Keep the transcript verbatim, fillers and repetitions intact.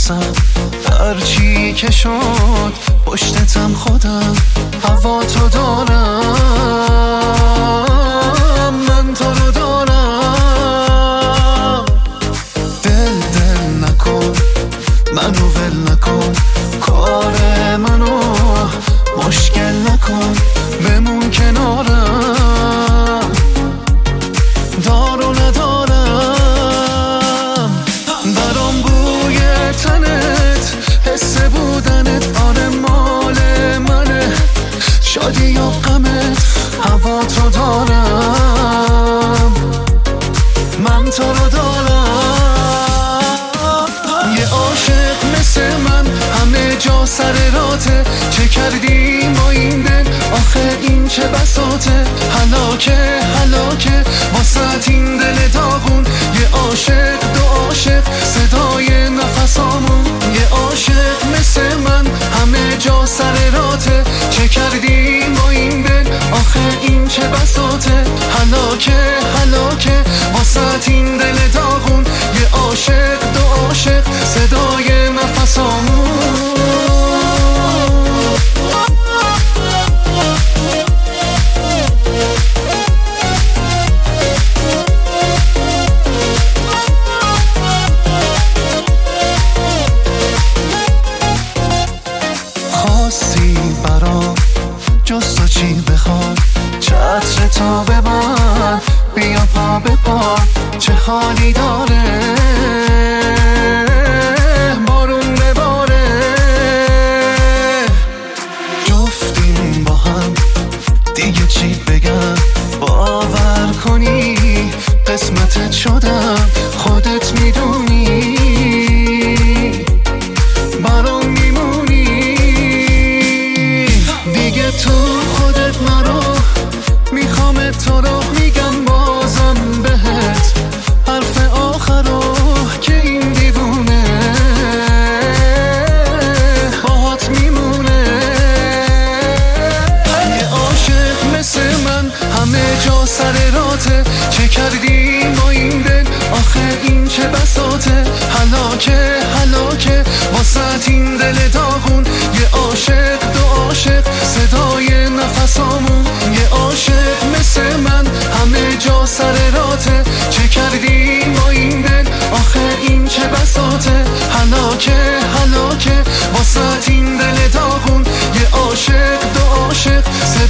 واسم، هرچی که شد پشتتم خودم، هوا تو دارم، من تو رو دارم. دل دل نکن، منو ول نکن، کار منو مشکل نکن، بمون کنارم، دارو ندارم. برام بوی تنت، حس بودنت، آره مال منه، شادی یا غمت، هوا تو دارم، من تو رو دارم. یه عاشق مثل من همه جا سر راته، چه کردیم با این دل، آخه این چه بساطه، هلاکه هلاکه واسه این دل داغون. یه عاشق دو عاشق صدای نفسامون، یه عاشق مثل من همه جا سر راته، چه کردیم با این دل، آخه این چه بساطه، هلاکه هلاکه واسه این دل داغون. یه عاشق دو عاشق صدای نفسامون. خواستی برام جز تو چی بخواد، چتر تو ببند، بیا پا به پا، چه حالی داره بارون بباره. جفتیم با هم دیگه چی بگم، باور کنی قسمتت شدم، خودت میدونی برام میمونی دیگه، تو خودت نرو، میخوام تو رو میگم بازم بهت، حرف آخرو که این دیوونه باهات میمونه. یه عاشق مثل من همه جا سر راته، چه کردیم با این دل، آخه این چه بساطه، هلاکه هلاکه واسه این دل داغون. یه عاشق دو عاشق صدای نفسامون، یه عاشق مثل من همه جا سر راته، چه کردیم با این دل، آخه این چه بساطه، هلاکه هلاکه واسه این دل داغون. یه عاشق دو عاشق